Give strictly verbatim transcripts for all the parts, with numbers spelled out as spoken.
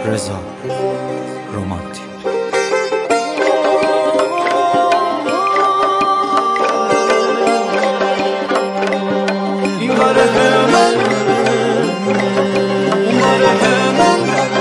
رضا رومانتیک. این بره من اون بره من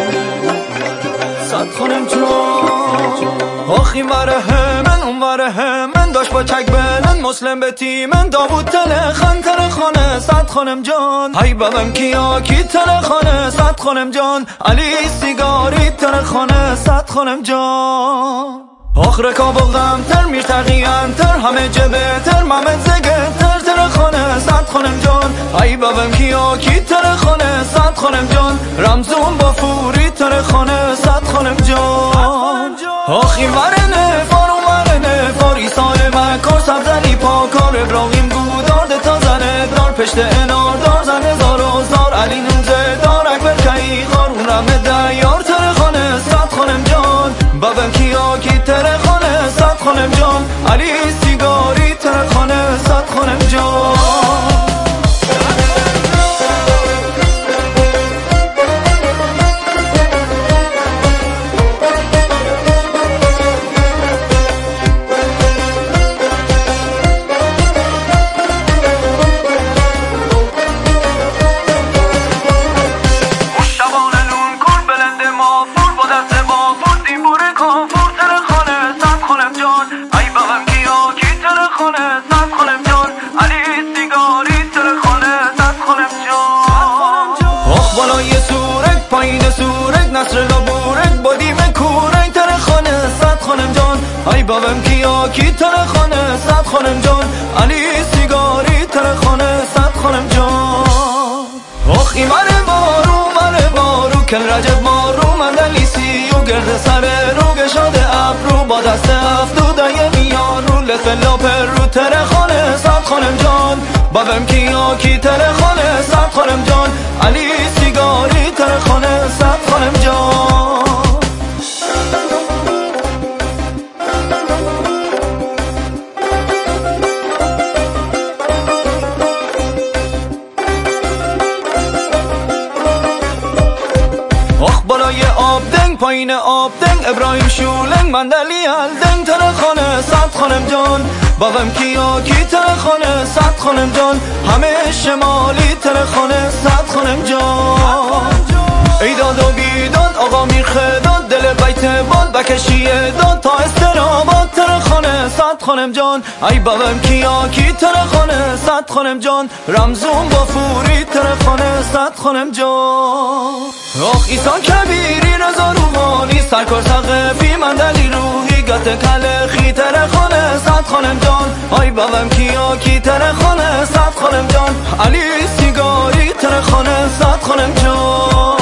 صد خانم جان آخ این بره من اون بره من داشت با چک بلن مسلم به تیمن داوود تله خان تره خانه صد خانم جان های بابم کیا کی تره خانه صد خانم جان علی سیگاری تره خانه صد خانم جان آخ رکاب و غم تر میشتقیان تر همه جبه تر محمد زگه تر تره خانه صد خانم جان ای بابم کیا کی تره خانه صد خانم جان رمزون با فوری تره خانه صد خانم جان آخ این ورنه فارون ورنه فاریسای مکار سبزنی پاکار ابراهیم گودار تا زنه دار پشت انار دار زنه زار و زار علی نوزه دار اکبر کهی خارون رمه دیار تره خانه صد خانم جان بابم کیا کی تره خانه صد خانم جان علی سیگاری تره خانه صد خانم جان نصر لابورک بادیم کورک تره خانه صد خانم جان ای بابم کیا کی تره خانه صد خانم جان علی سیگاری تره خانه صد خانم جان آخ ای مره بارو مره بارو کل رجب مارو مندلیسی و گرد سر رو گشاد ابرو با دست افدو دای میان رو لفلا پر رو تره خانه صد خانم جان بابم کیا کی تره خانه صد خانم جان علی سیگاری تره خانه صد خانم جان آخ بالای آب دنگ پایین آب دنگ ابراهیم شولنگ مندلی الدنگ تره خانه صد خانم جان بابم کیا کی تره خانه صد خانم جان همه شمالی تره خانه صد خانم جان ای داد و بیداد آقا میخداد دل بیت باد بکشیه داد تا استراباد تره خانه صد خانم جان ای بابم کیا کی تره خانه صد خانم جان رمزون با فوری تره خانه صد خانم جان آخ ایسان کبیری رضا روحانی سرکار سقفی مندلی روحی گت کلخی تره خانه صد خانم جان ای بابم کیا کی تره خانه صد خانم جان علی سیگاری تره خانه صد خانم جان